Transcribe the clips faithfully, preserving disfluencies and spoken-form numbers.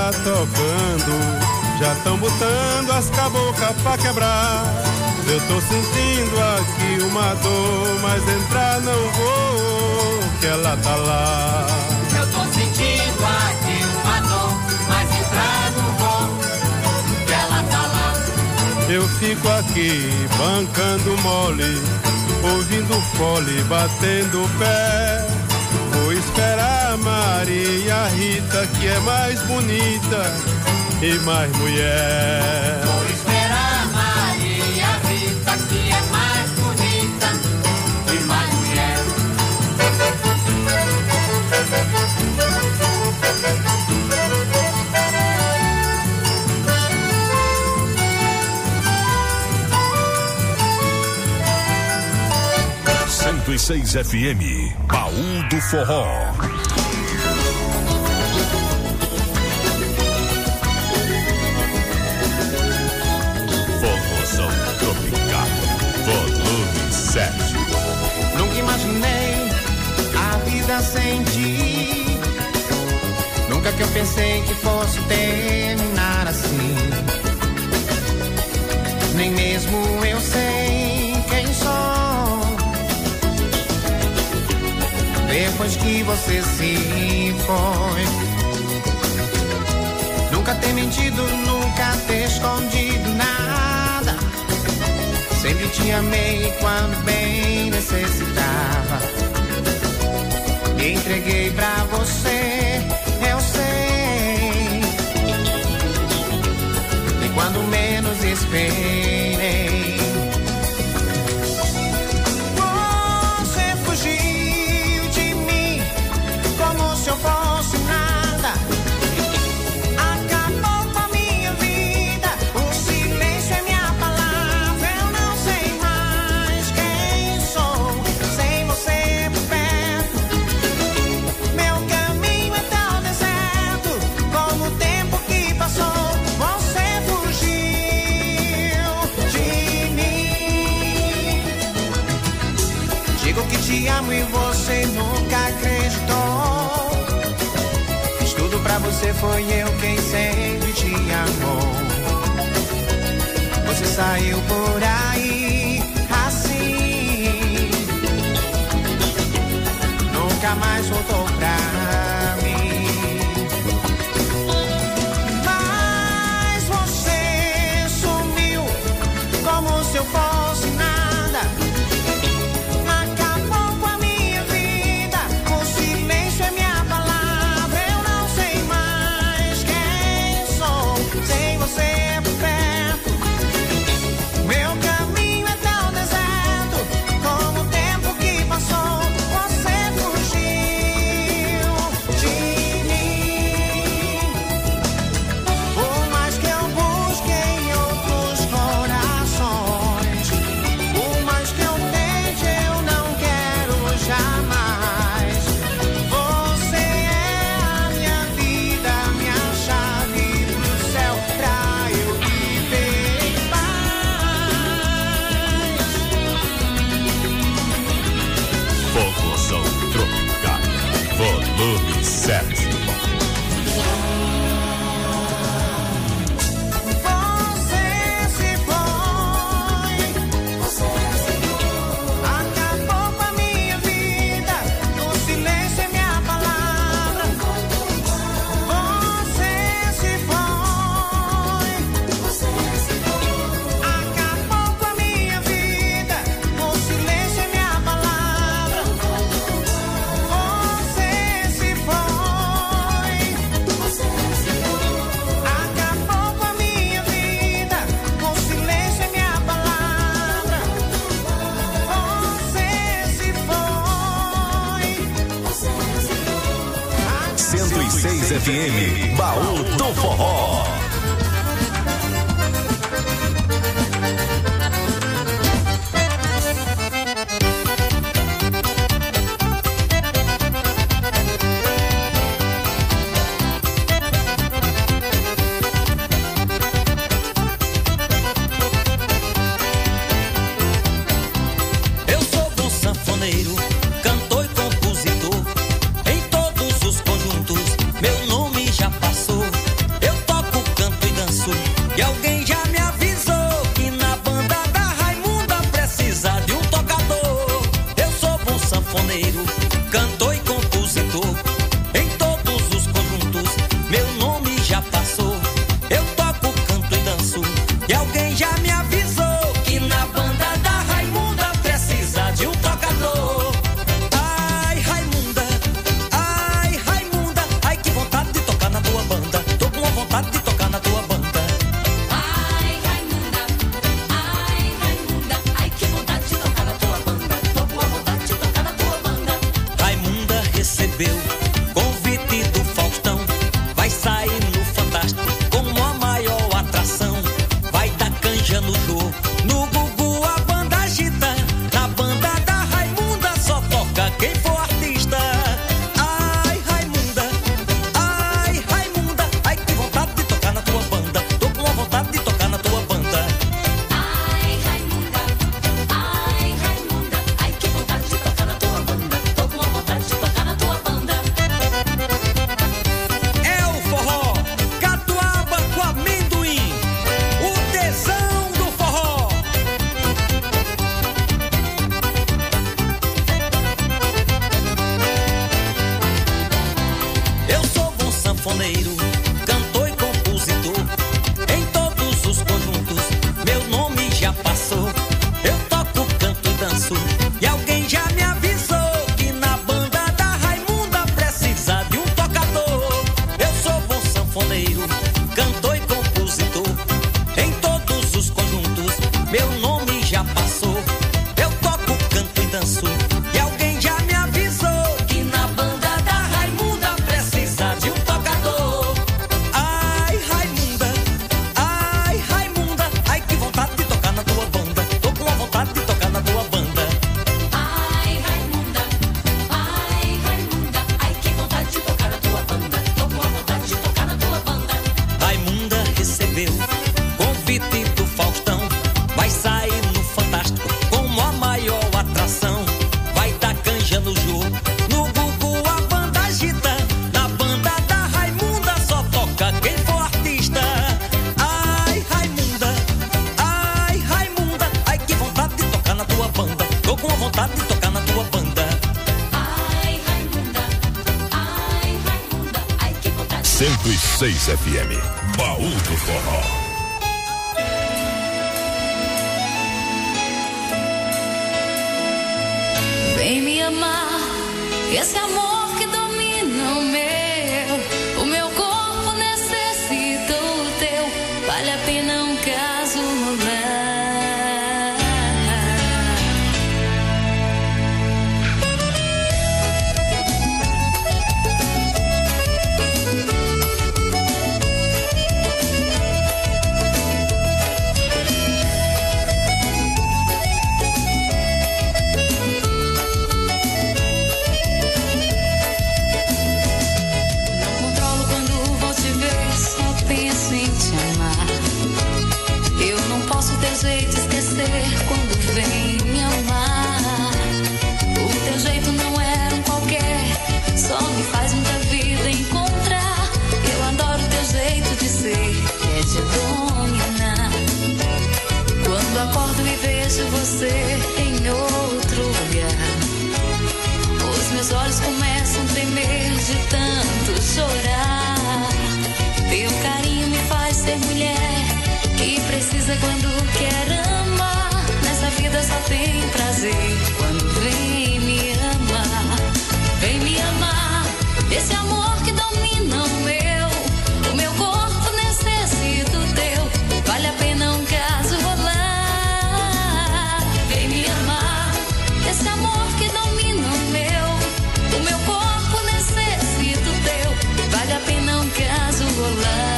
tá tocando, já tão botando as cabocas pra quebrar. Eu tô sentindo aqui uma dor, mas entrar não vou, que ela tá lá. Eu tô sentindo aqui uma dor, mas entrar não vou, que ela tá lá. Eu fico aqui bancando mole, ouvindo fole, batendo o pé. Vou esperar a Maria Rita, que é mais bonita e mais mulher. Vou esperar a Maria Rita, que é mais bonita e mais mulher. cento e seis F M, Baú do Forró. Forrozão tropical, volume sete. Nunca imaginei a vida sem ti. Nunca que eu pensei que fosse terminar assim. Nem mesmo eu sei quem sou. Depois que você se foi, nunca ter mentido, nunca ter escondido nada. Sempre te amei quando bem necessitava. Me entreguei pra você, eu sei. E quando menos esperei, se eu fosse nada, acabou com a minha vida. O silêncio é minha palavra. Eu não sei mais quem sou sem você por perto. Meu caminho é tão deserto como o tempo que passou. Você fugiu de mim. Digo que te amo e você nunca acreditou. Pra você foi eu quem sempre te amou. Você saiu por aí assim, nunca mais voltou pra mim. Mas você sumiu como se eu fosse nada. Acabou com a minha vida. O silêncio é minha palavra. Sem você por perto, meu caminho é tão deserto como o tempo que passou. Você fugiu de mim. Por mais que eu busque em outros corações, por mais que eu tente, eu não quero jamais. Você é a minha vida, minha chave pro céu, pra eu viver em paz. Forrozão tropical, volume sete. Você se foi, acabou com a minha vida. O silêncio é minha palavra. Você se foi, acabou com a minha vida. O silêncio é minha palavra. Você se foi, acabou com a minha vida. O silêncio é minha palavra. Você se foi. cento e seis F M, Baú do Forró. Eu sou bom sanfoneiro, cantor e compositor. Em todos os conjuntos, meu nome já passou. sanfoneiro, cantor e compositor. Em todos os conjuntos, meu nome já passou. Eu toco, canto e danço, e alguém já me avisou que na banda da Raimunda precisa de um tocador. Eu sou bom sanfoneiro, cantor e compositor. Em todos os conjuntos, meu nome já passou. Eu toco, canto e danço, e alguém já me avisou que na banda da Raimunda precisa de um tocador. Ai, Raimunda, ai, Raimunda, ai que vontade de tocar na tua banda. Tô com a vontade de tocar na tua banda. Ai, Raimunda, ai, Raimunda, ai que vontade de tocar na tua banda. Tô com a vontade de tocar na tua banda. Raimunda recebeu convite do Faustão. Vai sair no Fantástico como a maior atração. Vai dar canja no Jô, no Gugu a banda agita. Na banda da Raimunda só toca quem for artista. Ai, Raimunda, ai, Raimunda, ai que vontade de tocar na tua banda. Tô com a vontade de tocar na tua banda. Ai, Raimunda, ai, Raimunda, ai que vontade. cento e seis F M, Baú do Forró. Vem me amar, esse amor que domina o meu. O meu corpo necessita o teu. Vale a pena um caso rolar. Não controlo quando vou te ver, só penso em te amar. Eu não posso ter jeito de esquecer quando vem me amar. O teu jeito não é um qualquer, só me faz muita vida encontrar. Eu adoro o teu jeito de ser, que é de dominar. Quando acordo e vejo você em outro lugar, os meus olhos começam a tremer de tanto chorar. Teu carinho me faz ser mulher que precisa quando quer amar. Nessa vida só tem prazer quando vem me amar. Vem me amar, esse amor que domina o meu. O meu corpo necessita o teu. Vale a pena um caso rolar. Vem me amar, esse amor que domina o meu. O meu corpo necessita o teu. Vale a pena um caso rolar.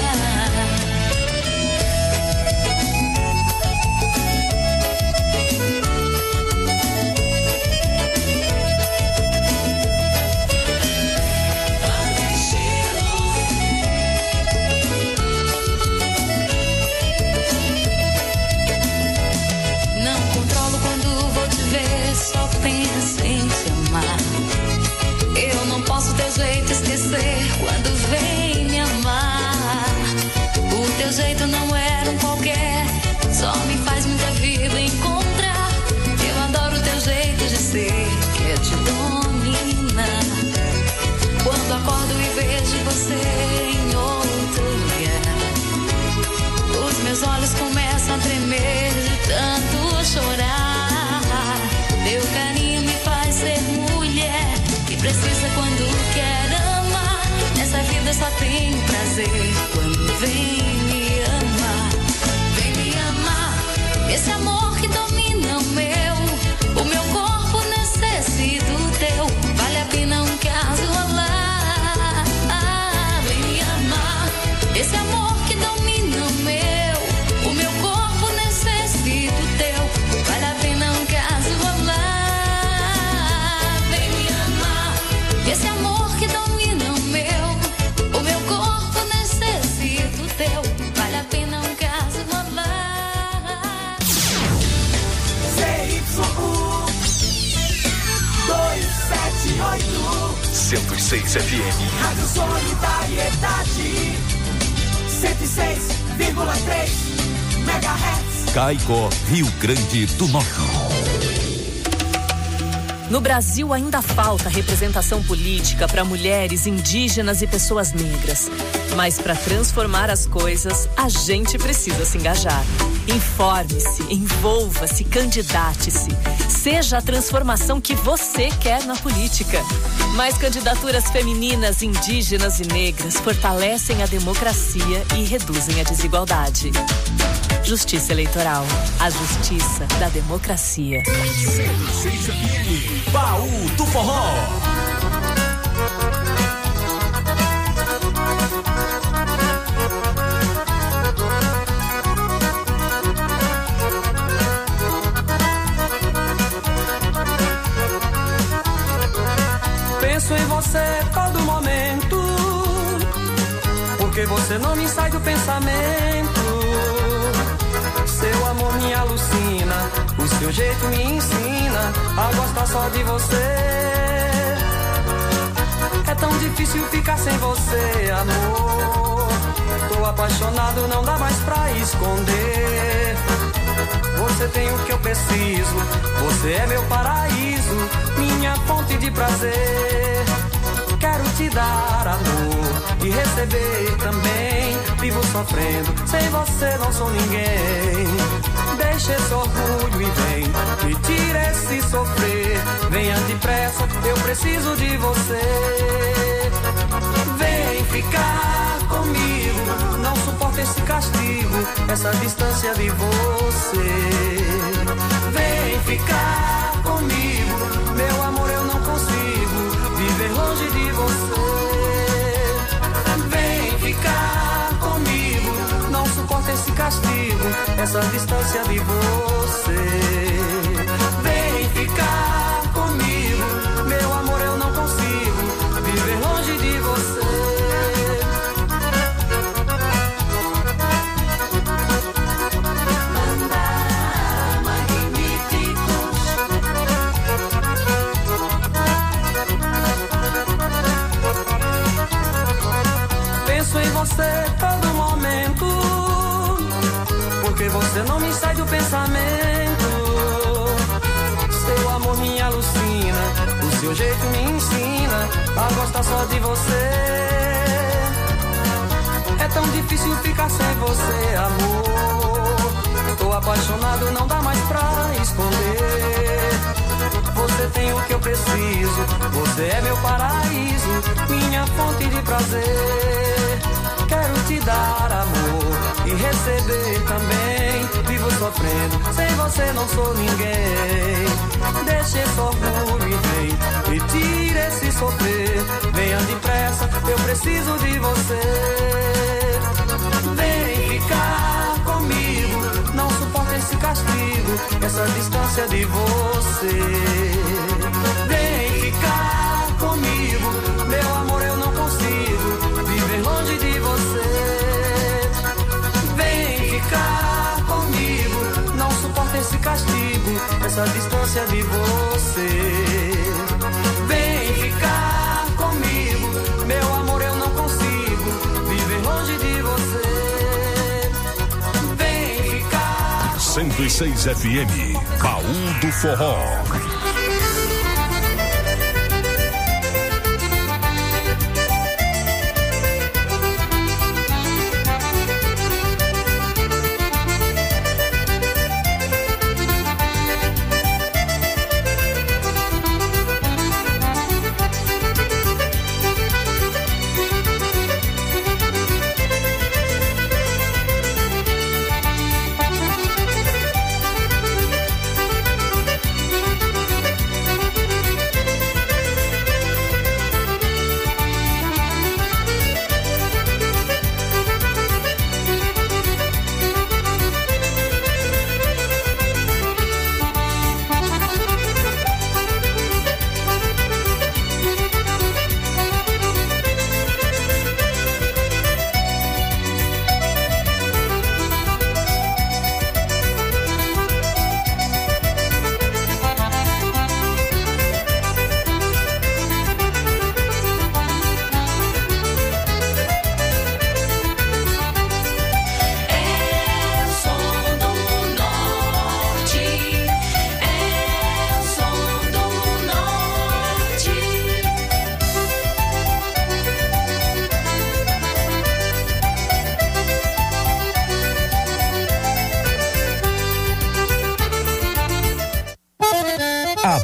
Não controlo quando vou te ver, só penso em te amar. Eu não posso teu jeito esquecer quando vem me amar. O teu jeito não era um qualquer, só me faz muita vida encontrar. Eu adoro o teu jeito de ser, que é te dominar. Quando acordo e vejo você em outro lugar, os meus olhos começam a tremer de tanto chorar. Teu carinho me faz ser mulher que precisa quando quer amar. Nessa vida só tem prazer quando vem me amar. Vem me amar, esse amor que domina o meu. O meu corpo necessita o teu. Vale a pena um caso rolar. Vem me amar, esse amor que domina o meu. O meu corpo necessita o teu. Vale a pena um caso rolar. Vem me amar, esse amor que domina o meu. O meu corpo necessita o teu. Vale a pena um caso rolar. C Y U dois sete oito, cento e seis F M. Rádio Solidariedade cento e seis vírgula três megahertz. Caicó, Rio Grande do Norte. No Brasil ainda falta representação política para mulheres, indígenas e pessoas negras. Mas para transformar as coisas, a gente precisa se engajar. Informe-se, envolva-se, candidate-se. Seja a transformação que você quer na política. Mais candidaturas femininas, indígenas e negras fortalecem a democracia e reduzem a desigualdade. Justiça Eleitoral. A justiça da democracia. Baú do Forró. Penso em você todo momento, porque você não me sai do pensamento. Seu amor me alucina, o seu jeito me ensina a gostar só de você. É tão difícil ficar sem você, amor. Tô apaixonado, não dá mais pra esconder. Você tem o que eu preciso, você é meu paraíso, minha fonte de prazer. Quero te dar amor e receber também. Vivo sofrendo, sem você não sou ninguém. Deixa esse orgulho e vem, me tira esse sofrer. Venha depressa, eu preciso de você. Vem ficar comigo, não suporto esse castigo, essa distância de você. Vem ficar comigo, meu amor, eu não consigo viver longe de você. Vem ficar comigo, não suporto esse castigo, essa distância de você. Vem ficar comigo, meu amor, eu não consigo viver longe de você. Penso em você todo momento, porque você não me sai do pensamento. Seu amor me alucina, o seu jeito me ensina a gostar só de você. É tão difícil ficar sem você, amor. Tô apaixonado, não dá mais pra esconder. Você tem o que eu preciso, você é meu paraíso, minha fonte de prazer. Quero te dar amor e receber também. Vivo sofrendo, sem você não sou ninguém. Deixa esse orgulho e vem, e tira esse sofrer. Venha depressa, eu preciso de você. Vem ficar comigo, não suporto esse castigo, essa distância de você. Vem ficar comigo, meu amor, eu não consigo viver longe de você. Vem ficar comigo, não suporto esse castigo, essa distância de você. Vem ficar comigo, meu amor, eu não consigo viver longe de você. Vem ficar cento e seis F M, Baú do Forró.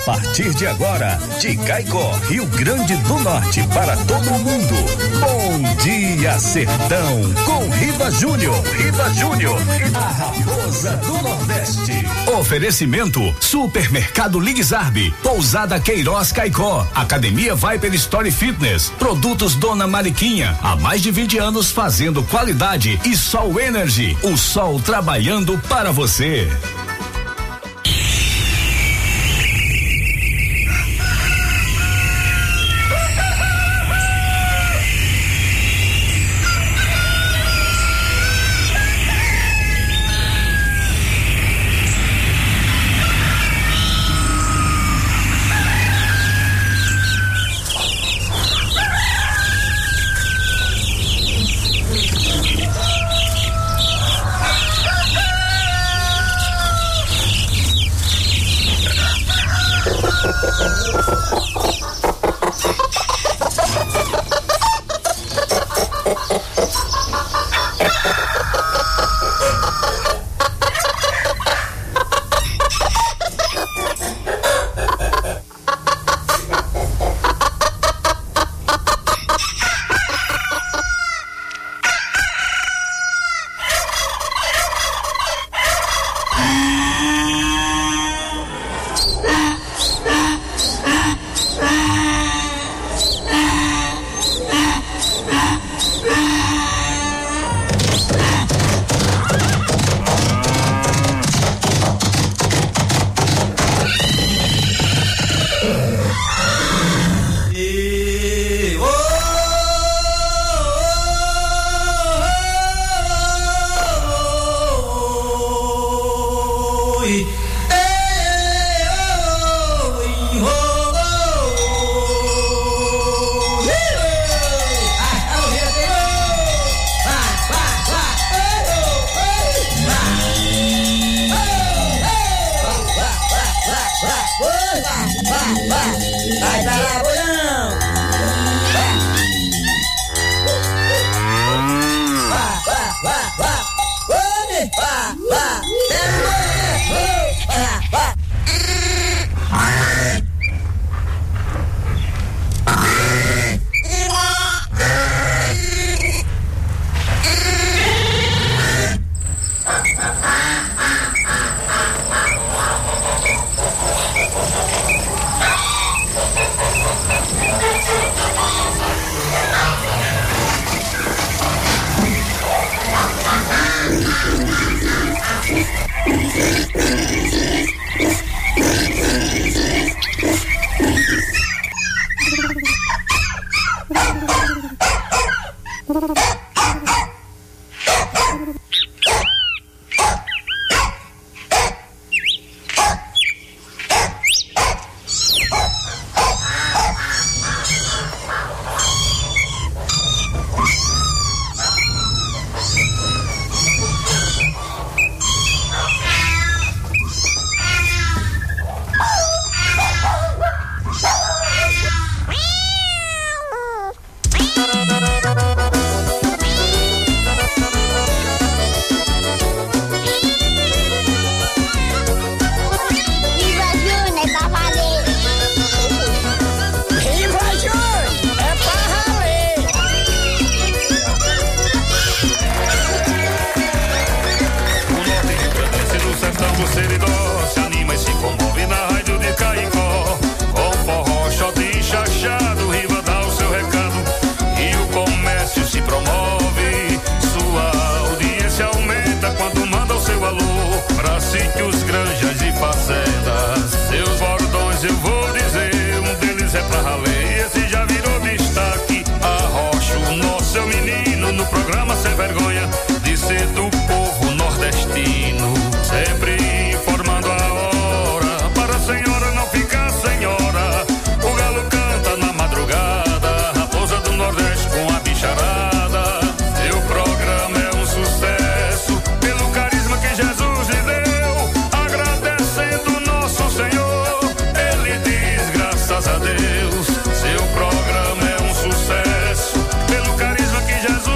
partir de agora, de Caicó, Rio Grande do Norte, para todo mundo. Bom dia, Sertão, com Riva Júnior. Riva Júnior, a raposa do Nordeste. Oferecimento: Supermercado Ligue-Zarbe, Pousada Queiroz Caicó, Academia Viper Story Fitness, Produtos Dona Mariquinha, há mais de vinte anos fazendo qualidade, e Sol Energy, o sol trabalhando para você. Deus, seu programa é um sucesso. Pelo carisma que Jesus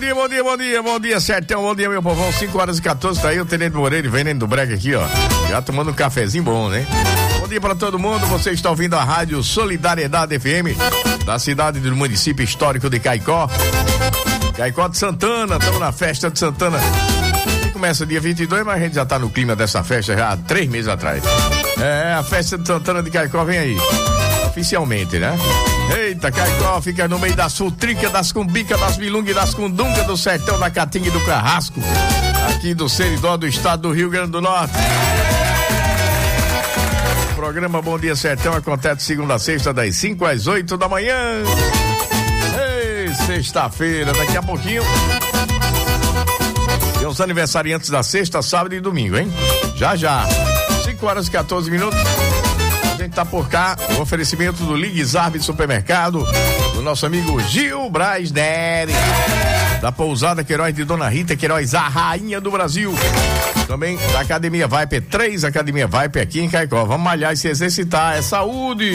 dia, bom dia, bom dia, bom dia, Sertão, bom dia, meu povão. cinco horas e quatorze, tá aí o Tenente Moreira e Veneno do Brega aqui, ó. Já tomando um cafezinho bom, né? Bom dia pra todo mundo, você está ouvindo a Rádio Solidariedade F M, da cidade do município histórico de Caicó. Caicó de Santana, estamos na festa de Santana. Começa dia vinte e dois, mas a gente já tá no clima dessa festa já há três meses atrás. É, a festa de Santana de Caicó vem aí. Oficialmente, né? Eita, Caicó fica no meio das futricas, das cumbicas, das milungas e das cundungas do sertão, da Caatinga e do Carrasco. Aqui do Seridó do estado do Rio Grande do Norte. O programa Bom Dia Sertão acontece de segunda a sexta, das cinco às oito da manhã. Ei, sexta-feira, daqui a pouquinho. Tem os aniversariantes da sexta, sábado e domingo, hein? Já, já. cinco horas e quatorze minutos. A gente tá por cá, o oferecimento do Ligue Zarb Supermercado, do nosso amigo Gil Braz Neri, da Pousada Queiroz de Dona Rita Queiroz, a rainha do Brasil. Também da Academia Viper, três Academia Viper aqui em Caicó. Vamos malhar e se exercitar, é saúde.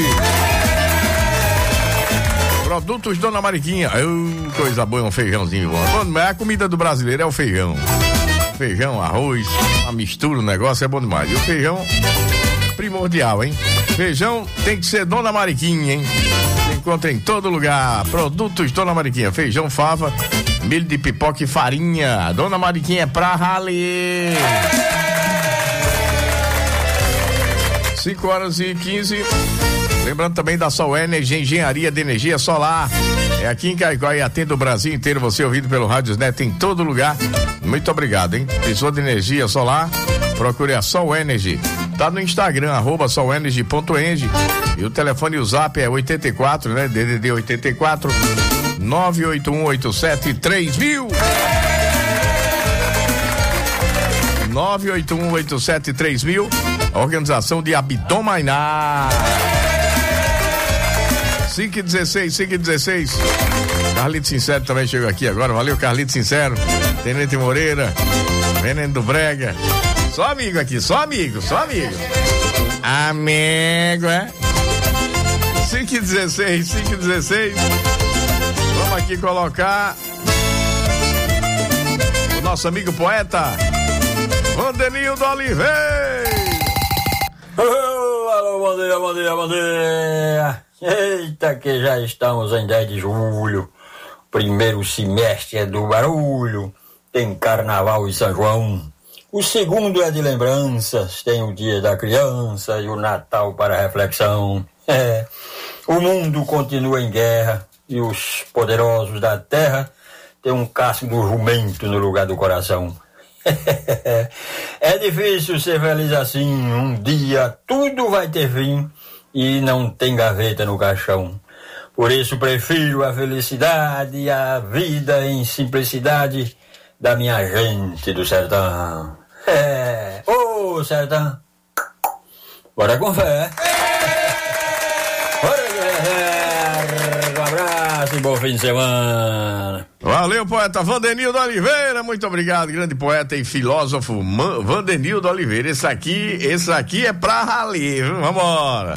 Produtos Dona Mariquinha, oh, coisa boa, um feijãozinho bom. Bom, a comida do brasileiro é o feijão. Feijão, arroz, a mistura, o negócio é bom demais. E o feijão primordial, hein? Feijão tem que ser Dona Mariquinha, hein? Você encontra em todo lugar. Produtos Dona Mariquinha, feijão, fava, milho de pipoca e farinha. Dona Mariquinha é pra raler. cinco horas e quinze. Lembrando também da Sol Energy, engenharia de energia solar. É aqui em Caicó e atende o Brasil inteiro. Você ouvido pelo Rádios Net em todo lugar. Muito obrigado, hein? Precisou de energia solar? Procure a Sol Energy. Tá no Instagram, arroba solenergy ponto eng. E o telefone e o zap é oitenta e quatro, né? D D D oitenta e quatro, nove oito um oito sete três mil. nove oito um oito sete três mil. Organização de Abdomainar. cinco e dezesseis, cinco e dezesseis. Carlito Sincero também chegou aqui agora. Valeu, Carlito Sincero. Tenente Moreira. Veneno do Brega. Só amigo aqui, só amigo, só amigo. Amigo, é? cinco e dezesseis, cinco e dezesseis. Vamos aqui colocar o nosso amigo poeta Vandenildo Oliveira. Oh, alô, bom dia, bom dia, bom dia. Eita, que já estamos em dez de julho. Primeiro semestre é do barulho. Tem carnaval e São João. O segundo é de lembranças, tem o dia da criança e o Natal para reflexão. É, o mundo continua em guerra e os poderosos da terra têm um casco do jumento no lugar do coração. É difícil ser feliz assim, um dia tudo vai ter fim e não tem gaveta no caixão. Por isso prefiro a felicidade e a vida em simplicidade da minha gente do sertão. É, ô oh, sertão, bora com fé. Um abraço e bom fim de semana. Valeu, poeta Vandenildo Oliveira, muito obrigado, grande poeta e filósofo Man- Vandenildo Oliveira. Esse aqui, esse aqui é pra ralir, viu? Vambora.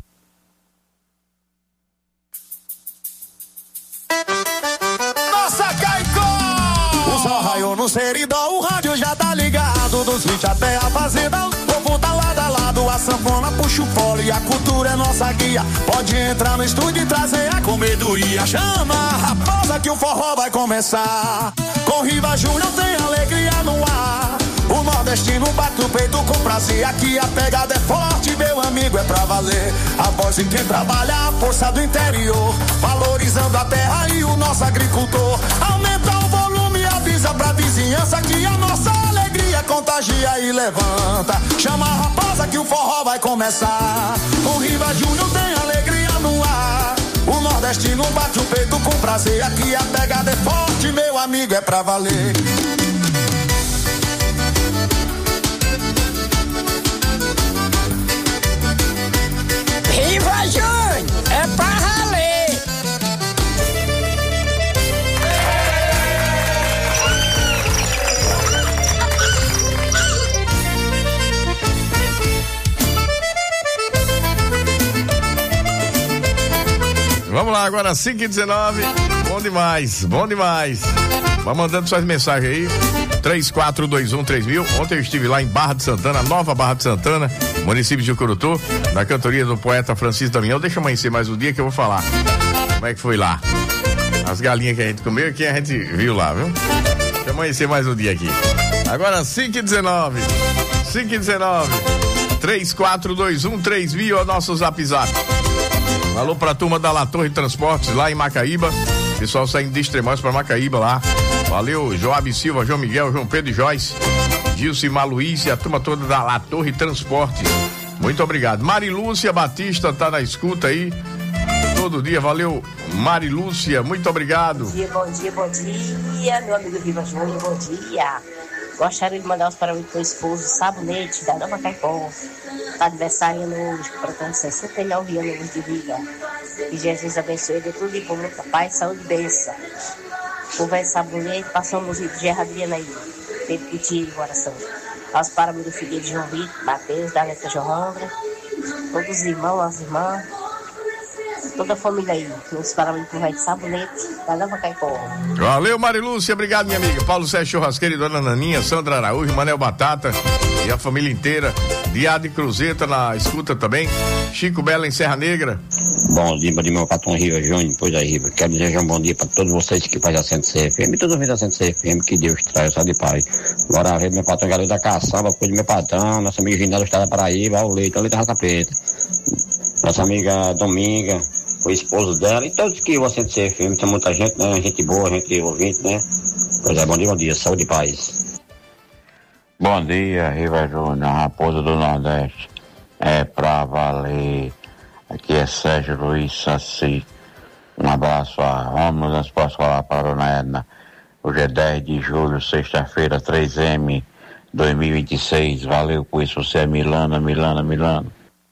Nossa, Caicó! O sol raiou no Seridó, o rádio já tá ligado, dos vinte até a fazenda, o povo tá lado a lado, a sanfona puxa o fole e a cultura é nossa guia. Pode entrar no estúdio e trazer a comedoria. Chama a raposa que o forró vai começar. Com Riva Júnior tem alegria no ar. O nordestino bate o peito com prazer. Aqui a pegada é forte, meu amigo, é pra valer. A voz de quem trabalha, a força do interior, valorizando a terra e o nosso agricultor. Aumenta o volume, avisa pra vizinhança que a nossa alegria contagia e levanta. Chama a raposa que o forró vai começar. Com Riva Júnior tem alegria no ar. O nordestino bate o peito com prazer. Aqui a pegada é forte, meu amigo, é pra valer. Riva Júnior, é pra valer. Vamos lá, agora cinco e dezenove. Bom demais, bom demais. Vai mandando suas mensagens aí. três quatro dois um três mil. Ontem eu estive lá em Barra de Santana, Nova Barra de Santana, município de Ucurutu, na cantoria do poeta Francisco Damião. Deixa amanhecer mais um dia que eu vou falar como é que foi lá. As galinhas que a gente comeu e que a gente viu lá, viu? Deixa amanhecer mais um dia aqui. Agora cinco e dezenove. cinco e dezenove. três quatro dois um três mil é o nosso zap zap. Alô pra turma da La Torre Transportes lá em Macaíba. Pessoal saindo de Extremóis pra Macaíba lá. Valeu, Joab Silva, João Miguel, João Pedro e Joyce, Gilson e Maluíce e a turma toda da La Torre Transportes. Muito obrigado. Marilúcia Batista tá na escuta aí. Todo dia, valeu, Marilúcia, muito obrigado. Bom dia, bom dia, bom dia, meu amigo Viva Júnior, bom dia. Gostaria de mandar os parabéns pro esposo Sabonete, da Nova Caipó. Tá aniversariando hoje, completando sessenta e nove anos de vida. Que Jesus abençoe ele, tudo de bom, muita paz, saúde e bênção. O velho Sabonete, passamos o de Adriana aí, feito que tire o coração. Aos parabéns do filho de João Vitor, Matheus, da Neta Joandra, todos os irmãos, as irmãs, toda a família aí. Os parabéns pro velho Sabonete, da Nova Caipó. Valeu, Marilúcia, obrigado, minha amiga. Paulo Sérgio Churrasqueiro e Dona Naninha, Sandra Araújo, Manel Batata e a família inteira. Diade Cruzeta na escuta também. Chico Bela em Serra Negra. Bom dia, bom dia, meu patrão Riva Júnior, pois aí, Riva. Quero desejar um bom dia para todos vocês que fazem a Centro C F M e todos os da Centro C F M, que Deus traz só de paz. Agora, a rede, meu patrão, galera da Caçamba, cuide do meu patrão, nossa amiga Ginaldo está da Paraíba, o Leite, o Leite da Raça Preta. Nossa amiga Dominga, o esposo dela e todos que o Centro C F M, tem muita gente, né? Gente boa, gente ouvinte, né? Pois é, bom dia, bom dia, saúde e paz. Bom dia, Riva Júnior, Raposa do Nordeste. É pra valer. Aqui é Sérgio Luiz Saci. Um abraço a Rômulo Transporte Escolar para a Dona Edna. Hoje é dez de julho, sexta-feira, três M dois mil e vinte e seis. Valeu por isso, você é Milana, Milana, Milana.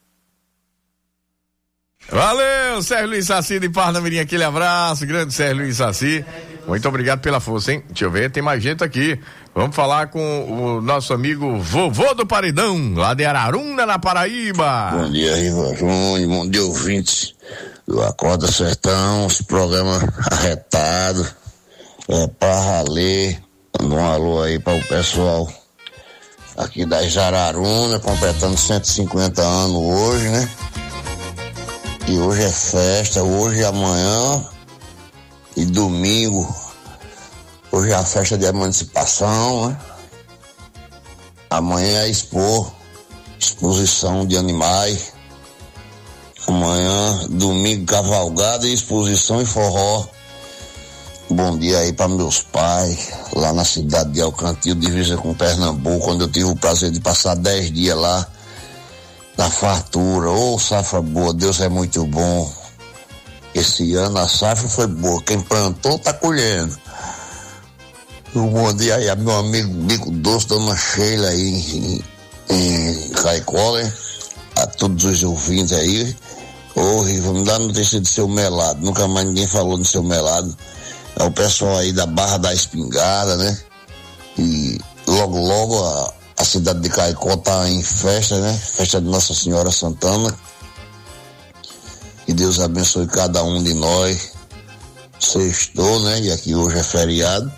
Valeu, Sérgio Luiz Saci de Parnamirim, aquele abraço, grande Sérgio Luiz Saci. Muito obrigado pela força, hein? Deixa eu ver, tem mais gente aqui. Vamos falar com o nosso amigo Vovô do Paredão, lá de Araruna, na Paraíba. Bom dia, Riva Júnior, bom dia, ouvintes do Acorda Sertão, esse programa arretado, é pra valer. Manda um alô aí para o pessoal aqui da Araruna, completando cento e cinquenta anos hoje, né? E hoje é festa, hoje e amanhã e domingo. Hoje é a festa de emancipação, né? Amanhã é expor, exposição de animais. Amanhã, domingo, cavalgada e exposição e forró. Bom dia aí para meus pais, lá na cidade de Alcantil, divisa com Pernambuco, onde eu tive o prazer de passar dez dias lá. Da fartura, ô oh, safra boa, Deus é muito bom. Esse ano a safra foi boa, quem plantou tá colhendo. Um bom dia aí a meu amigo Bico Doce, Dona Sheila aí em, em Caicó, né? A todos os ouvintes aí. Ô oh, Riva, me dá a notícia do seu melado, nunca mais ninguém falou do seu melado. É o pessoal aí da Barra da Espingarda, né? E logo logo a A cidade de Caicó tá em festa, né? Festa de Nossa Senhora Santana. Que Deus abençoe cada um de nós. Sextou, né? E aqui hoje é feriado.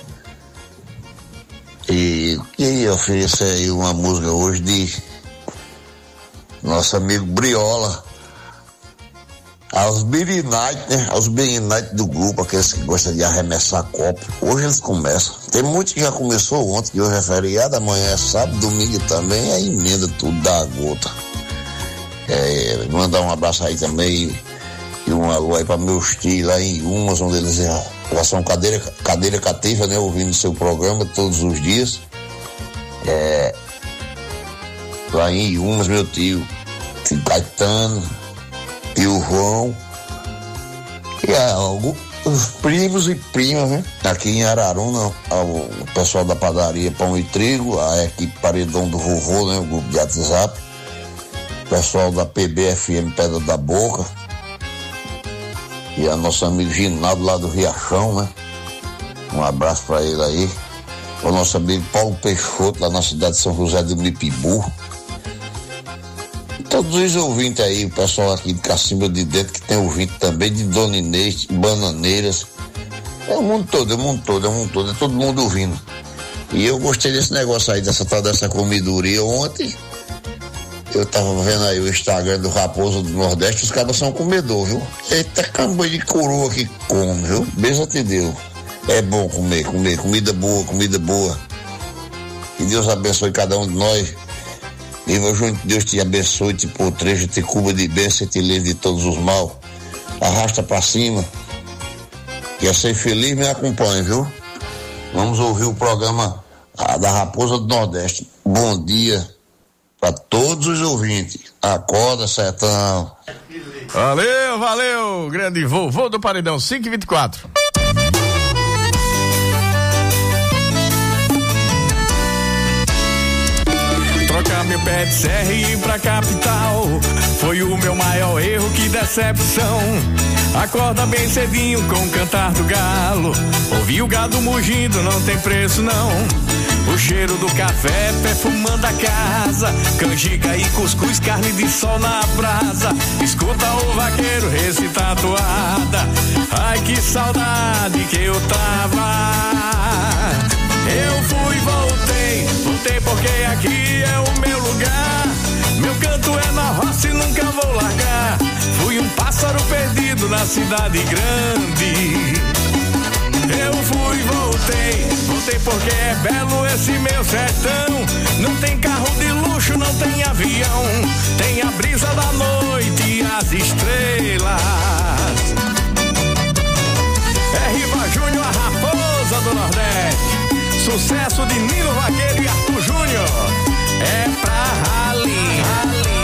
E queria oferecer aí uma música hoje de nosso amigo Briola. Aos Birinite, né? Aos Birinite do grupo, aqueles que gostam de arremessar copo. Hoje eles começam. Tem muitos que já começou ontem, que hoje é feriado, amanhã é sábado, domingo também, aí emenda tudo da gota. É, mandar um abraço aí também e um alô aí para meus tios lá em Umas, onde eles já são cadeira, cadeira cativa, né? Ouvindo o seu programa todos os dias. É, lá em Umas, meu tio, tio Caetano, tio João, e é, os primos e primas, né? Aqui em Araruna, o pessoal da padaria Pão e Trigo, a equipe Paredão do Vovô, né? O grupo de WhatsApp, o pessoal da P B F M Pedra da Boca, e a nosso amigo Ginaldo lá do Riachão, né? Um abraço pra ele aí. O nosso amigo Paulo Peixoto, lá na cidade de São José do Mipibu. Todos os ouvintes aí, o pessoal aqui de Cacimba de Dentro, que tem ouvinte também, de Dona Inês, Bananeiras, É o mundo todo, é o mundo todo, é o mundo todo, é todo mundo ouvindo. E eu gostei desse negócio aí, dessa tal dessa comidoria. Ontem, eu tava vendo aí o Instagram do Raposo do Nordeste, os caras são comedor, viu? Eita, camba de coroa que come, viu? Beijo te deu. É bom comer, comer, comida boa, comida boa. Que Deus abençoe cada um de nós. Viva junto, Deus te abençoe, te potreja, te cubra de bênção e te livre de todos os mal. Arrasta pra cima. Quer ser feliz, me acompanhe, viu? Vamos ouvir o programa ah, da Raposa do Nordeste. Bom dia para todos os ouvintes. Acorda, Sertão. Valeu, valeu, grande vovô do Paredão, cinco e vinte e quatro. Trocar meu pé de serra e ir pra capital foi o meu maior erro, que decepção. Acorda bem cedinho com o cantar do galo, ouvir o gado mugindo não tem preço não. O cheiro do café perfumando a casa, canjica e cuscuz, carne de sol na brasa. Escuta o vaqueiro recitar a toada, ai que saudade que eu tava. Eu fui, voltei, voltei porque aqui é o meu lugar. Meu canto é na roça e nunca vou largar. Fui um pássaro perdido na cidade grande. Eu fui, voltei, voltei porque é belo esse meu sertão. Não tem carro de luxo, não tem avião, tem a brisa da noite e as estrelas. É Riva Júnior, a Raposa do Nordeste. Sucesso de Nino Vaqueiro e Arthur Júnior. É pra rally, rally.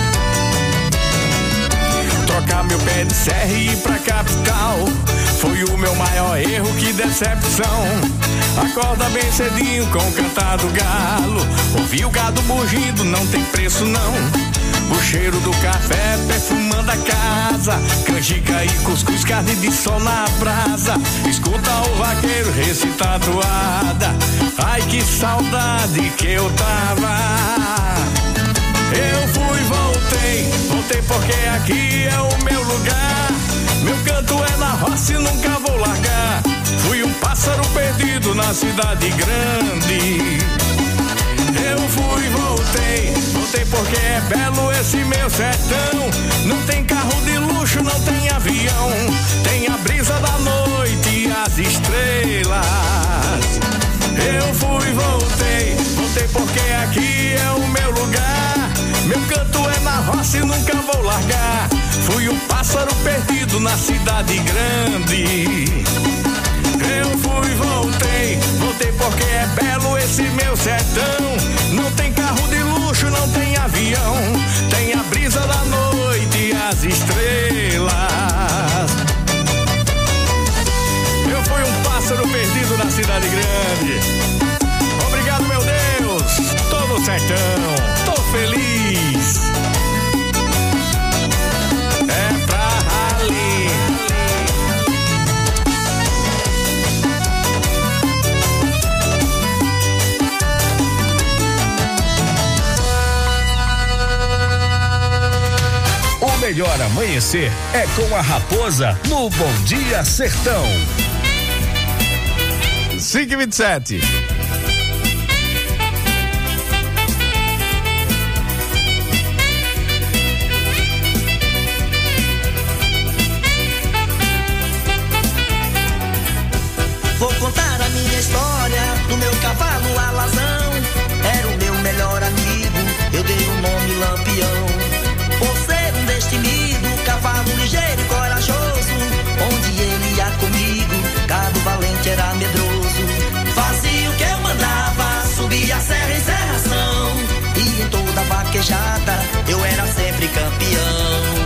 Trocar meu pé de serra e ir pra capital foi o meu maior erro, que decepção. Acorda bem cedinho com o cantar do galo, ouvir o gado mugindo não tem preço não. O cheiro do café perfumando a casa, canjica e cuscuz, carne de sol na brasa. Escuta o vaqueiro recitar a toada, ai que saudade que eu tava. Eu fui, voltei, voltei porque aqui é o meu lugar. Meu canto é na roça e nunca vou largar. Fui um pássaro perdido na cidade grande. Eu fui, voltei, voltei porque é belo esse meu sertão. Não tem carro de luxo, não tem avião, tem a brisa da noite e as estrelas. Eu fui, voltei, voltei porque aqui é o meu lugar. Meu canto é na roça e nunca vou largar. Fui um pássaro perdido na cidade grande. Eu fui, voltei, voltei porque é belo esse meu sertão. Não tem carro de luxo, não tem avião, tem a brisa da noite e as estrelas. Eu fui um pássaro perdido na cidade grande. Obrigado, meu Deus, todo o sertão, tô feliz. É pra rally. O melhor amanhecer é com a Raposa no Bom Dia Sertão. cinco e vinte e sete. Vou contar a minha história do meu cavalo alazão. Era o meu melhor amigo, eu dei o nome Lampião. Por ser um destemido, cavalo ligeiro e corajoso, onde ele ia comigo, gado valente era medroso. Fazia o que eu mandava, subia a serra em serração, e em toda vaquejada eu era sempre campeão.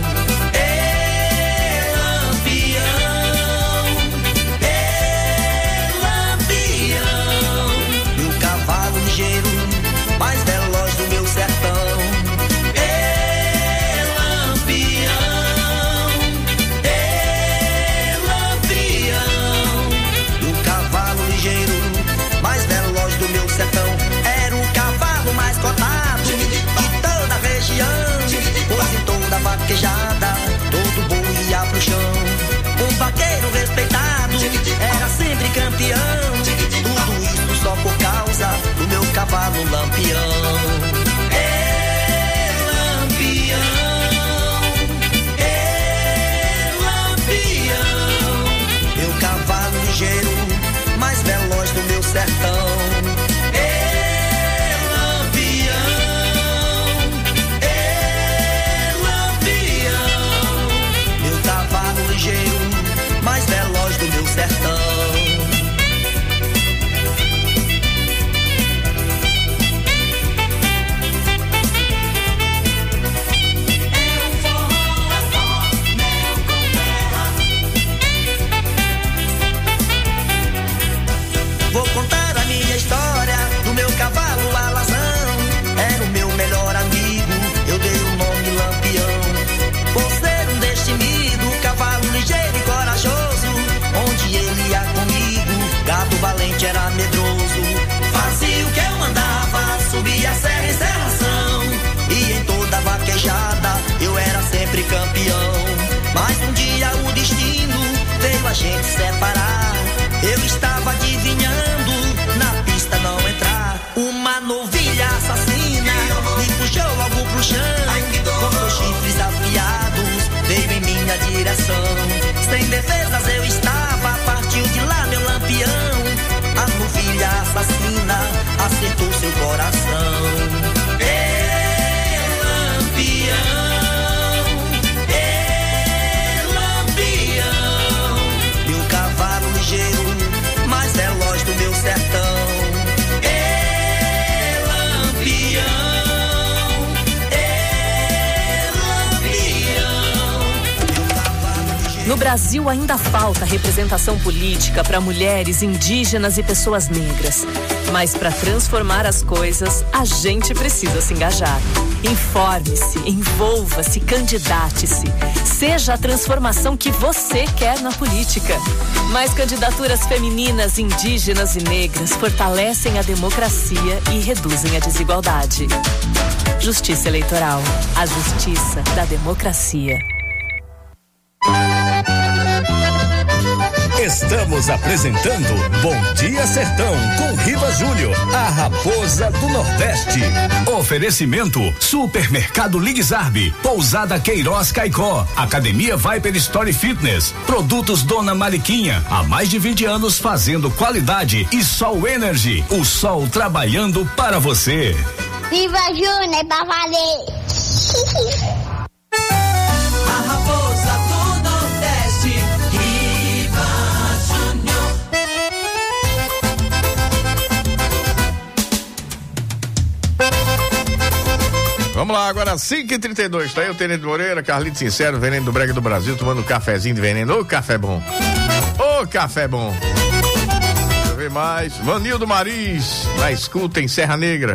Mais veloz do meu sertão. Ê, Lampião, ê, Lampião. O cavalo ligeiro, mais veloz do meu sertão. Era o cavalo mais cotado de toda a região. valente era medroso. Fazia o que eu mandava, subia a serra em serração. E em toda vaquejada eu era sempre campeão. Mas um dia o destino veio a gente separar. Eu estava adivinhando, na pista não entrar. Uma novilha assassina me puxou logo pro chão. Com seus chifres afiados veio em minha direção. Sem defesas eu estava, partiu de lá meu lampião. A novilha assassina acertou seu coração. Ê, lampião, ê, lampião. Meu cavalo ligeiro, mais veloz do meu sertão. Ê, lampião, ê, lampião. No Brasil ainda falta representação política para mulheres, indígenas e pessoas negras. Mas para transformar as coisas, a gente precisa se engajar. Informe-se, envolva-se, candidate-se. Seja a transformação que você quer na política. Mais candidaturas femininas, indígenas e negras fortalecem a democracia e reduzem a desigualdade. Justiça Eleitoral, a justiça da democracia. Estamos apresentando Bom Dia Sertão com Riva Júnior, a raposa do Nordeste. Oferecimento Supermercado Ligzarbe, Pousada Queiroz Caicó, Academia Viper Story Fitness, Produtos Dona Mariquinha, há mais de vinte anos fazendo qualidade, e Sol Energy, o sol trabalhando para você. Viva Júnior, é pra valer. A raposa do Nordeste, Riva Júnior. Vamos lá, agora cinco e trinta e dois, tá aí o Tenente Moreira, Carlito Sincero, Veneno do Brega do Brasil, tomando um cafezinho de veneno. Ô, café bom. Ô, café bom. Deixa eu ver mais. Vanildo Maris, na escuta em Serra Negra.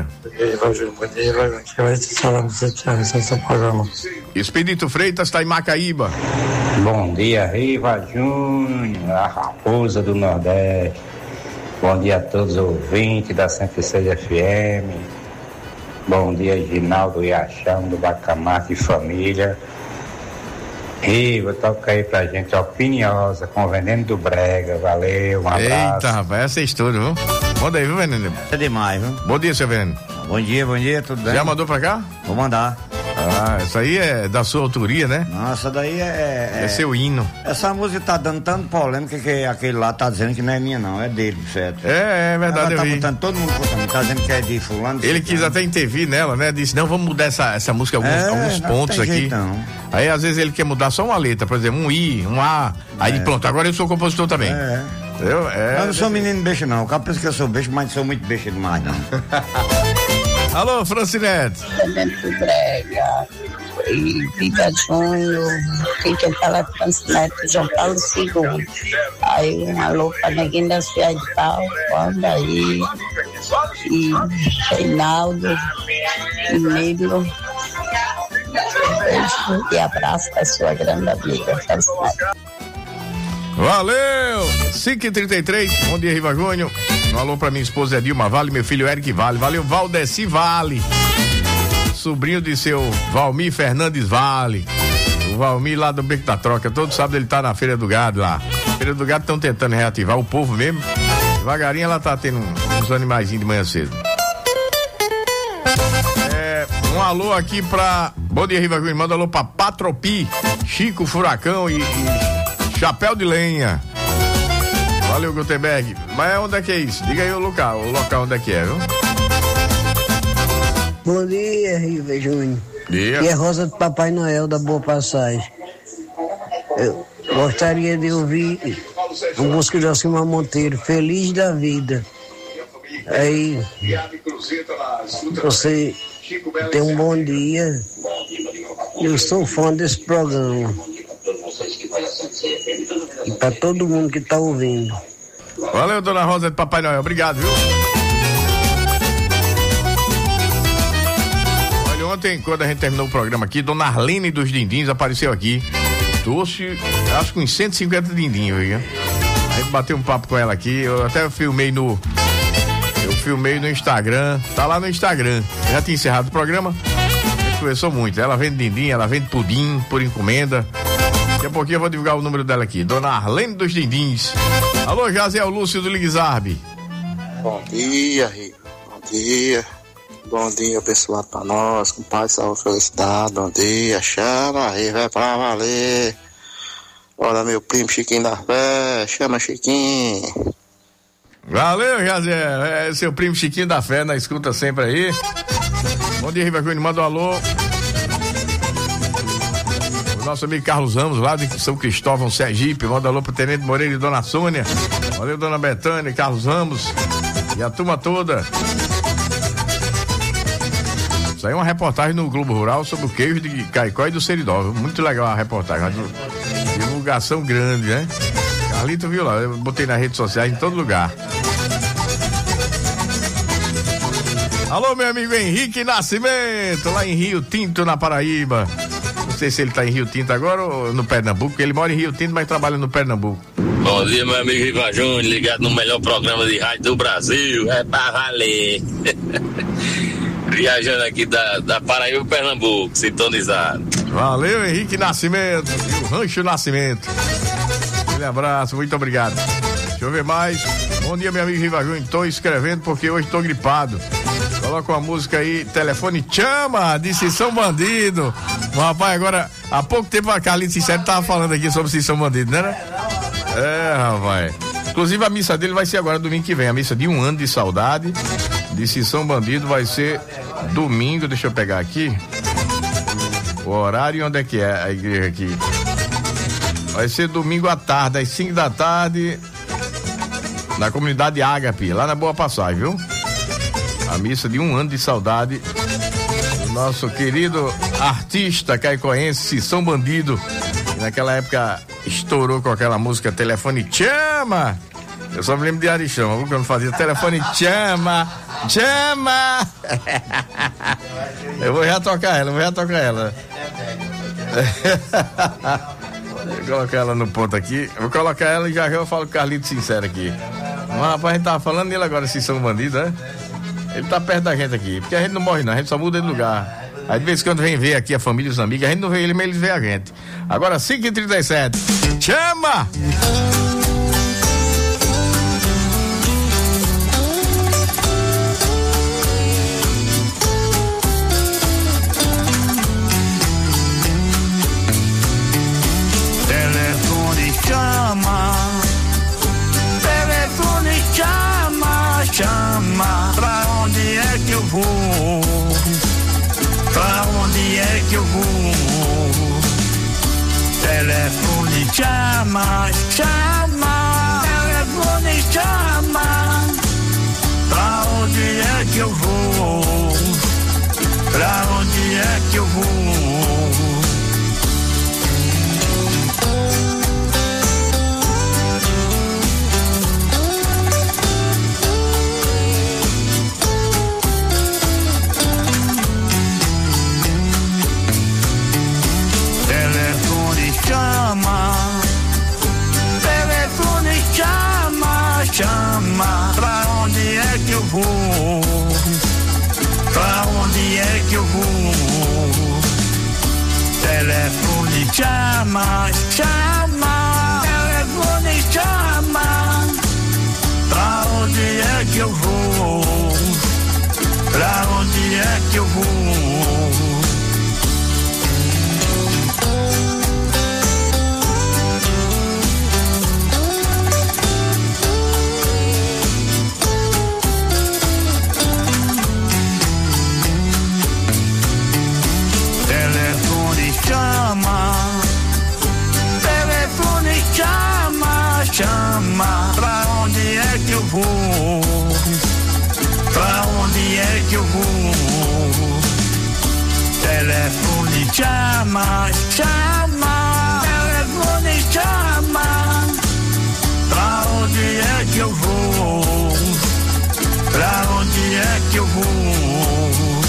Expedito Freitas tá em Macaíba. Bom dia, Riva Júnior, a raposa do Nordeste. Bom dia a todos os ouvintes da cento e seis F M. Bom dia, Ginaldo Iachão, do Bacamarte e família. Riva, toca aí pra gente, Opiniosa, com Veneno do Brega. Valeu, um abraço. Eita, rapaz, essa é história, viu? Manda aí, viu, Veneno? É demais, viu? Bom dia, seu Veneno. Bom dia, bom dia, tudo bem? Já mandou pra cá? Vou mandar. Ah, essa aí é da sua autoria, né? Nossa, daí é... É, é seu hino. Essa música tá dando tanto polêmica que aquele lá tá dizendo que não é minha não, é dele, certo? É, é verdade, Ela tá eu vi. botando todo mundo botando, tá dizendo que é de fulano. Ele quis até intervir nela, né? Disse, não, vamos mudar essa, essa música, alguns, É, alguns não pontos tem aqui. jeito, não. Aí, às vezes, ele quer mudar só uma letra, por exemplo, um I, um A. Aí, É. pronto, agora eu sou compositor também. É. Entendeu? É, Eu não sou menino besta não, o cara pensa que eu sou besta, mas sou muito besta demais não. Alô, Francinete. Dentro do Brega e Viva Júnior, quem quer falar com Francinete, João Paulo segundo. Aí um alô pra Neguinho das Fias de Pau, Wanda aí, e Reinaldo, e Nilo. Beijo e abraço pra sua grande amiga Francinete. Valeu! cinco e trinta e três, bom dia, Riva Júnior. Um alô pra minha esposa Dilma Vale, meu filho Eric Vale. Valeu, Valdeci Vale. Sobrinho de seu Valmir Fernandes Vale. O Valmir lá do Beco da Troca. Todos sabem, ele tá na Feira do Gado lá. Feira do Gado estão tentando reativar o povo mesmo. Devagarinho ela tá tendo uns animaizinhos de manhã cedo. É, um alô aqui pra. Bom dia, Riva Júnior. Manda um alô pra Patropi, Chico Furacão e, e Chapéu de Lenha. Valeu, Gutenberg. Mas onde é que é isso? Diga aí o local, o local onde é que é, viu? Bom dia, Riva Júnior. Dia. E é Rosa do Papai Noel da Boa Passagem. Eu gostaria de ouvir a música de Alcimar Monteiro, Feliz da Vida. Aí, você tem um bom dia. Eu sou fã desse programa. E para todo mundo que está ouvindo. Valeu, dona Rosa de Papai Noel. Obrigado, viu? Olha, ontem, quando a gente terminou o programa aqui, dona Arlene dos Dindins apareceu aqui. Trouxe, acho que uns cento e cinquenta dindinhos, viu? A gente bateu um papo com ela aqui, eu até filmei no. Eu filmei no Instagram, tá lá no Instagram. Já tinha encerrado o programa. A gente conversou muito. Ela vende dindim, ela vende pudim por encomenda. Daqui a pouquinho eu vou divulgar o número dela aqui. Dona Arlene dos Dindins. Alô, Jaziel Lúcio do Liguizarbe. Bom dia, Rico. Bom dia. Bom dia, pessoal, pra nós. Com paz, saúde, felicidade. Bom dia. Chama, Rico, é pra valer. Olha, meu primo Chiquinho da Fé. Chama, Chiquinho. Valeu, Jaziel. É seu primo Chiquinho da Fé, na escuta sempre aí. Bom dia, Riva Júnior. Manda um alô. O nosso amigo Carlos Ramos, lá de São Cristóvão, Sergipe. Manda um alô pro Tenente Moreira e Dona Sônia. Valeu, Dona Betânia, Carlos Ramos. E a turma toda. Isso aí é uma reportagem no Globo Rural sobre o queijo de Caicó e do Seridó. Muito legal a reportagem. Uma divulgação grande, né? Carlito viu lá, eu botei nas redes sociais em todo lugar. Alô, meu amigo Henrique Nascimento, lá em Rio Tinto, na Paraíba. Não sei se ele tá em Rio Tinto agora ou no Pernambuco, porque ele mora em Rio Tinto, mas trabalha no Pernambuco. Bom dia, meu amigo Riva Júnior, ligado no melhor programa de rádio do Brasil, é pra valer. Viajando aqui da, da Paraíba pro Pernambuco, sintonizado. Valeu, Henrique Nascimento, e o Rancho Nascimento. Um abraço, muito obrigado. Deixa eu ver mais. Bom dia, meu amigo Riva Júnior. Tô escrevendo porque hoje tô gripado. Coloca uma música aí, telefone chama, de Sissão Bandido. O rapaz, agora, há pouco tempo a Carlinhos Sincero tava falando aqui sobre Sissão Bandido, né? É, rapaz. Inclusive a missa dele vai ser agora domingo que vem. A missa de um ano de saudade de Sissão Bandido vai ser domingo, deixa eu pegar aqui. O horário, onde é que é a igreja aqui? Vai ser domingo à tarde, às cinco da tarde, na comunidade Ágape, lá na Boa Passagem, viu? A missa de um ano de saudade do nosso querido artista caicoense, Sissão Bandido, que naquela época estourou com aquela música Telefone Chama. Eu só me lembro de Arichão, quando fazia Telefone Chama, Chama. Eu vou já tocar ela, eu vou já tocar ela. Vou colocar ela no ponto aqui. Vou colocar ela e já já eu falo com o Carlito Sincero aqui. Mas rapaz, a gente tava falando dele agora, se são bandidos, né? Ele tá perto da gente aqui. Porque a gente não morre não, a gente só muda de lugar. Aí de vez em quando vem ver aqui a família e os amigos, a gente não vê ele, mas eles vê a gente. Agora cinco e trinta e sete. Chama! Chama, telefone chama, chama. Pra onde é que eu vou? Pra onde é que eu vou? Telefone chama, chama. Telefone chama. Pra onde é que eu vou? Pra onde é que eu vou? Chama, telefone chama, chama. Pra onde é que eu vou? Pra onde é que eu vou? Telefone chama, chama. Telefone chama. Pra onde é que eu vou? Pra onde é que eu vou? Chama, telefone chama, chama. Pra onde é que eu vou? Pra onde é que eu vou? Telefone chama, chama. Telefone chama. Pra onde é que eu vou? Pra onde é que eu vou?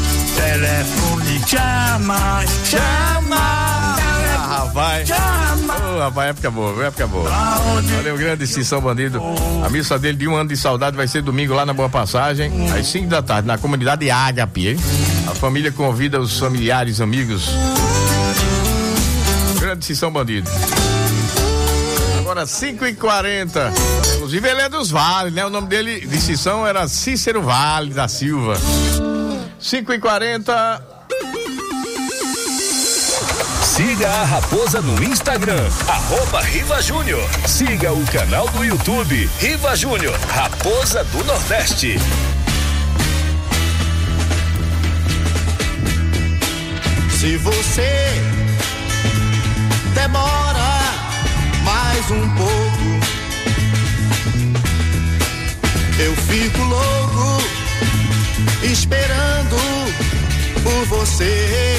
Telefone chama, chama. Ah, vai. Chama. Ô, rapaz, época boa, época boa. Valeu, grande Cissão Bandido. A missa dele de um ano de saudade vai ser domingo lá na Boa Passagem, às cinco da tarde, na comunidade Ágape, hein? A família convida os familiares, amigos. Grande Cissão Bandido. Agora cinco e quarenta. Inclusive ele é dos Vales, né? O nome dele de Cissão era Cícero Vale da Silva. cinco e quarenta. Siga a Raposa no Instagram, arroba Riva Júnior. Siga o canal do YouTube, Riva Júnior, Raposa do Nordeste. Se você demora mais um pouco, eu fico louco esperando por você.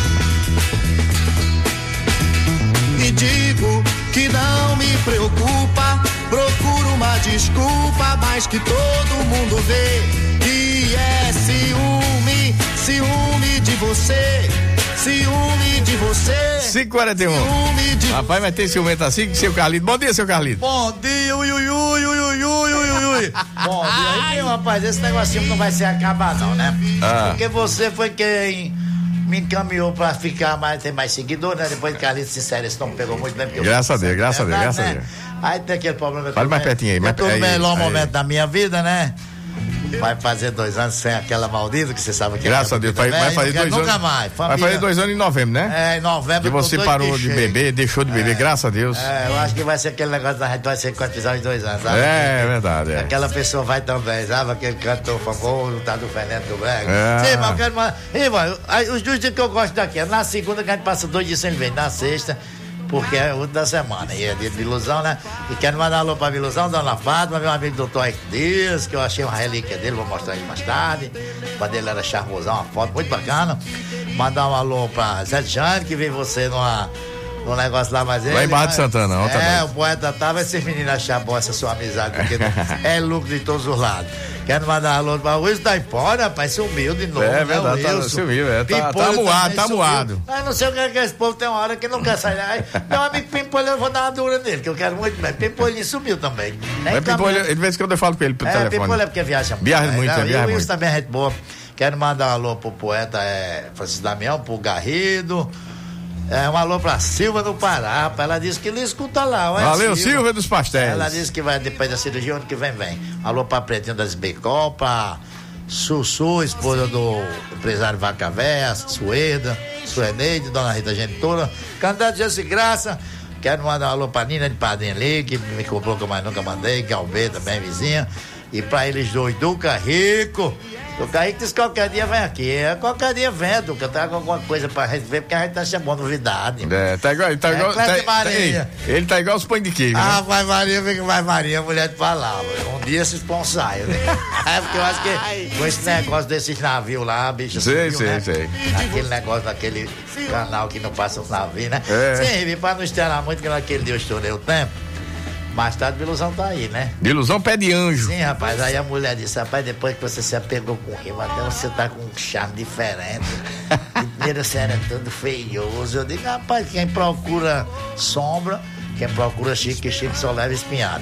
E digo que não me preocupa, procuro uma desculpa, mas que todo mundo vê que é ciúme, ciúme de você, ciúme de você. cinco e quarenta e um. De... Rapaz, vai ter ciumento assim, seu Carlito. Bom dia, seu Carlito. Bom dia, ui, ui, ui, ui, ui, ui, ui, ui. Bom dia. Aí, meu rapaz, esse negocinho não vai se acabar não, né? Ah. Porque você foi quem me encaminhou pra ficar mais, ter mais seguidor, né? Depois de Carlito Sincero, esse não pegou muito bem. Porque Graças eu... a Deus, graças a Deus, graças né? a Deus. Aí tem aquele problema. Fale mais pertinho aí. Eu tô no aí, melhor aí. momento da minha vida, né? Vai fazer dois anos sem aquela maldita que você sabe que Graças é a Deus, vai, vai fazer dois nunca anos. mais. Vai fazer dois anos em novembro, né? É, em novembro. Que você parou de beber, deixou de beber, é, graças a Deus. É, eu acho que vai ser aquele negócio da gente, vai ser quando fizer os dois anos, sabe? É, é verdade, é. Aquela pessoa vai também, sabe? Aquele cantor famoso, tá do Fernando do Brega. É. Sim, mas eu quero mais. E, mano, aí, os dois dias que eu gosto daqui é na segunda que a gente passa dois dias sem ver, na sexta. Porque é o último da semana, e é dia de ilusão, né? E quero mandar um alô pra ilusão, dona Fátima, meu amigo doutor Ike Dias, que eu achei uma relíquia dele, vou mostrar ele mais tarde. Quando ele era charmosão, uma foto muito bacana. Mandar um alô pra Zé Jane, que veio você numa, num negócio lá, mas ele. Lá em Barra de Santana, ontem. É, o poeta tava, esses meninos achar bom essa sua amizade, porque é lucro de todos os lados. Quero mandar um alô para o Wilson da Ipó, rapaz, sumiu de novo. É né, verdade, tá, Wilson? sumiu, é, tá, tá Pimpolho moado, tá sumiu. moado. Mas não sei o que é que esse povo tem uma hora que não quer sair. Aí, meu amigo Pimpolho, eu vou dar uma dura nele, que eu quero muito bem. Pimpolho sumiu também. Nem É Pimpolho, de vez em quando eu falo com ele pro é, telefone. Pimpolho é porque viaja muito. Viaja né? muito, Não, é, e viaja o Wilson muito. também é gente boa. Quero mandar um alô pro poeta é, Francisco Damião, pro Garrido. É, um alô pra Silva do Pará. Ela disse que ele escuta lá. Olha, Valeu, Silva dos Pastéis. Ela disse que vai depois da cirurgia, ano que vem, vem. Alô pra Pretinho das Becol, pra Sussu, esposa do empresário Vaca Véia, Sueda, Sueneide, Dona Rita Genitora, candidato Jesse Graça. Quero mandar um alô pra Nina de Padrinha ali, que me comprou que eu mais nunca mandei, Galvê também, vizinha. E pra eles dois, Duca Rico. Duca Rico disse que qualquer dia vem aqui. É, qualquer dia vem, Duca, traga alguma coisa pra gente ver, porque a gente tá chamando novidade. É, tá igual, tá É, igual. Clécio tá- Maria. tá- ele tá igual os pães de queijo. Ah, né? vai Maria, vem que vai Maria, mulher de palavra. Um dia se esponsaio, né? É porque eu acho que com esse negócio desses navios lá, bicho, Sei, sumiu, sei, né? sei. Aquele negócio daquele canal que não passa os navios, né? É. Sim, Rivi, pra não estourar muito, que naquele dia eu estourei o tempo. Mais tarde, a ilusão tá aí, né? De ilusão pé de anjo. Sim, rapaz. Aí a mulher disse, rapaz, depois que você se apegou com o Rima, até você tá com um charme diferente. De primeiro você era todo feioso. Eu digo, rapaz, quem procura sombra, quem procura chique, chique só leva espinhada.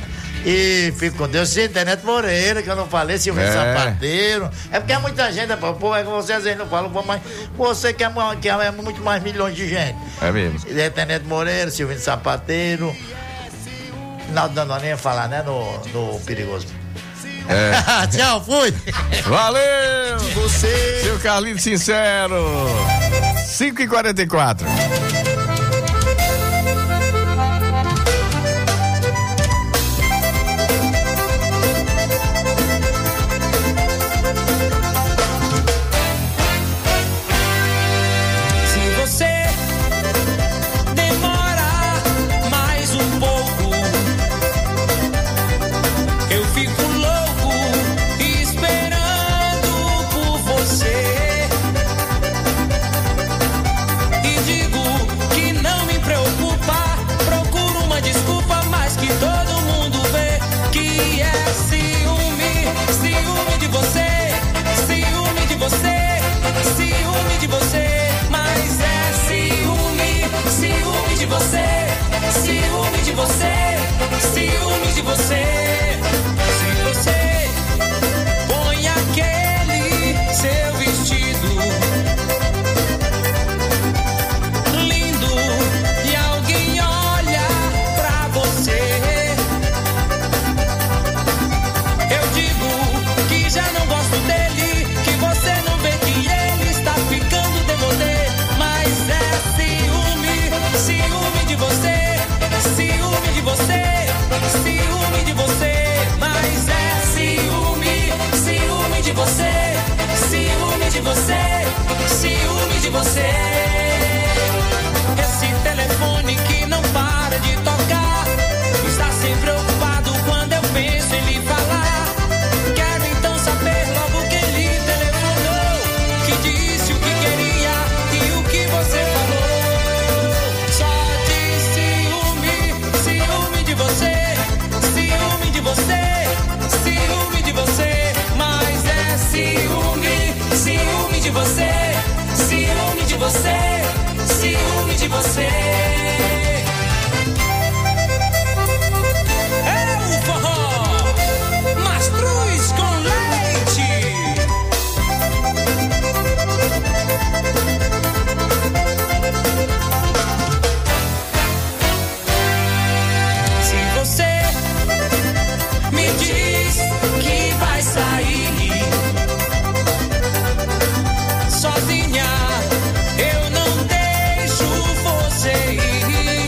E fico com Deus, sim, Tenente Moreira, que eu não falei, Silvio É. Sapateiro. É porque é muita gente, rapaz. O povo é que você às vezes não fala, pô, mas você que é, mu- que é muito mais milhões de gente. É mesmo. É Tenente Moreira, Silvio Sapateiro. Não, não, não nem ia falar, né? No, no Perigoso. É. Tchau, fui. Valeu! Você. Seu Carlinhos Sincero. cinco e quarenta e quatro. Se você demorar mais um pouco, eu fico louco esperando por você. E digo você. Se você põe aquele seu vestido lindo e alguém olha pra você, eu digo que já não gosto dele, que você não vê que ele está ficando demodê. Mas é ciúme, ciúme de você, ciúme de você, ciúme de você. Mas é ciúme, ciúme de você, ciúme de você, ciúme de você. Esse telefone que não para de tocar está sempre ocupado quando eu penso em lhe falar. Quero então saber logo quem lhe telefonou, que disse o que queria e o que você falou. Só de ciúme, ciúme de você, ciúme de você, ciúme de você. Mas é ciúme, ciúme de você, ciúme de você, ciúme de você. É o forró Mastruz com leite. Se você me diz que vai sair sozinha, eu não deixo você ir.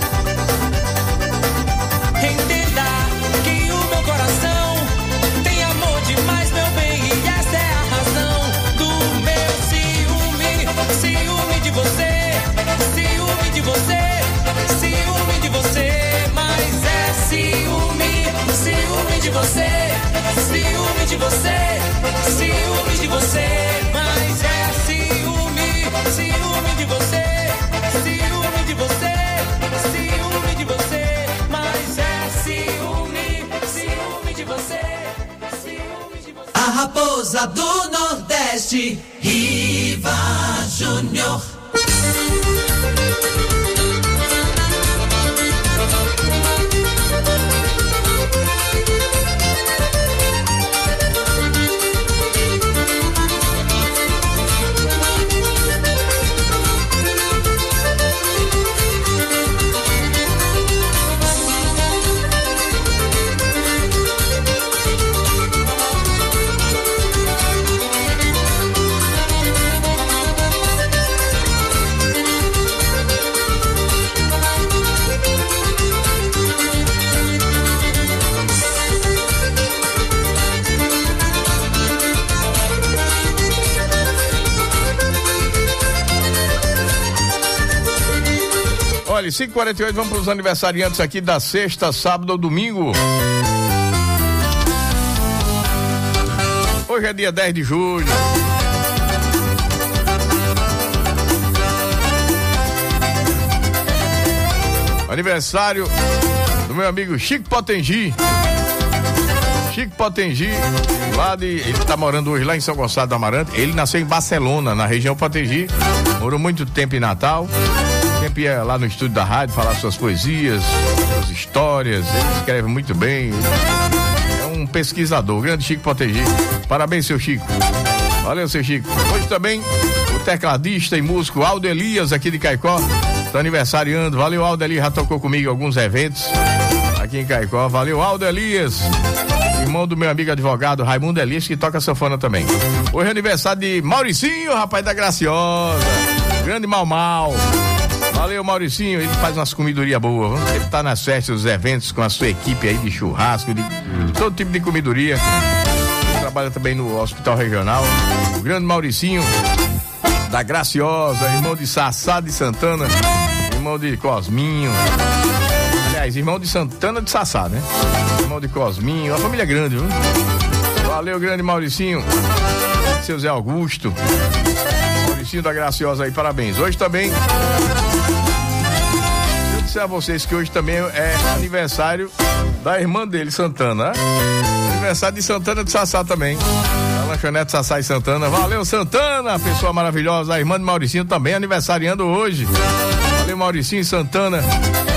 Entenda que o meu coração tem amor demais, meu bem, e essa é a razão do meu ciúme, ciúme de você, ciúme de você, ciúme de você. Mas é ciúme, ciúme de você, ciúme de você, ciúme de você. Mas é ciúme, ciúme de você, ciúme de você, ciúme de você. Mas é ciúme, ciúme de você, ciúme de você. A raposa do Nordeste, Riva Júnior. Olha, cinco e quarenta e oito, vamos para os aniversariantes aqui da sexta, sábado ou domingo. Hoje é dia dez de julho. Aniversário do meu amigo Chico Potengi. Chico Potengi, lá de. Ele tá morando hoje lá em São Gonçalo do Amarante. Ele nasceu em Barcelona, na região Potengi. Morou muito tempo em Natal. Sempre ia lá no estúdio da rádio falar suas poesias, suas histórias. Ele escreve muito bem. É um pesquisador, o grande Chico Potengi. Parabéns, seu Chico. Valeu, seu Chico. Hoje também o tecladista e músico Aldo Elias, aqui de Caicó, tá aniversariando. Valeu, Aldo Elias, já tocou comigo em alguns eventos aqui em Caicó. Valeu, Aldo Elias. Irmão do meu amigo advogado Raimundo Elias, que toca sanfona também. Hoje é aniversário de Mauricinho, rapaz da Graciosa. Grande Mal Mal. Valeu, Mauricinho, ele faz umas comidoria boas. Ele tá nas festas, nos eventos com a sua equipe aí de churrasco, de todo tipo de comidoria. Ele trabalha também no Hospital Regional. O grande Mauricinho da Graciosa, irmão de Sassá de Santana, irmão de Cosminho. Aliás, irmão de Santana de Sassá, né? Irmão de Cosminho, uma família grande, viu? Valeu, grande Mauricinho. Seu Zé Augusto. Mauricinho da Graciosa aí, parabéns. Hoje também, eu disse a vocês que hoje também é aniversário da irmã dele, Santana, né? Aniversário de Santana de Sassá também. A lanchonete Sassá e Santana. Valeu, Santana, pessoa maravilhosa. A irmã de Mauricinho também aniversariando hoje. Valeu, Mauricinho e Santana.